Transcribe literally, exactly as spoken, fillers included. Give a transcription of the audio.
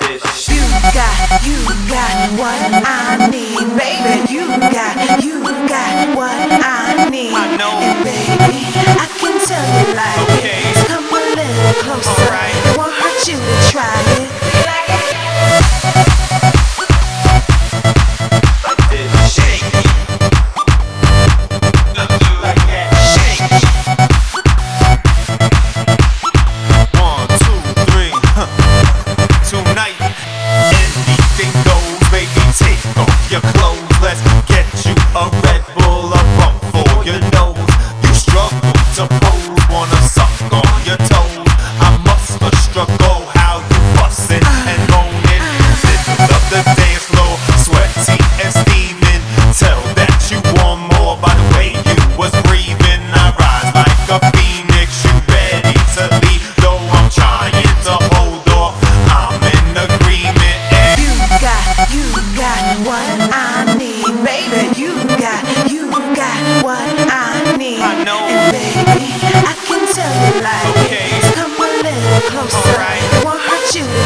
You got, you got what I need, baby. You got, you got what I need. I know. And baby, I can tell you like Okay. it. Come a little closer. Alright. It won't hurt you to try it. Shake. Now do like that. Shake. One, two, three. Huh. Tonight, anything goes. Baby, take off your clothes. Let's get you a Red Bull, a bump for your nose. You struggle to pose, wanna suck on your toes. I must have struggle how you bustin' and moaning. Middle of the dance floor, sweaty and steaming. Tell that you want more by the way you was breathing. I rise like a phoenix, you ready to leave? Though I'm trying to hold off, I'm in agreement. And You got, you got what I need, baby. You got, you got what I need. I know. And baby, I can tell you like Okay. it. Come a little closer. Alright. It won't hurt you to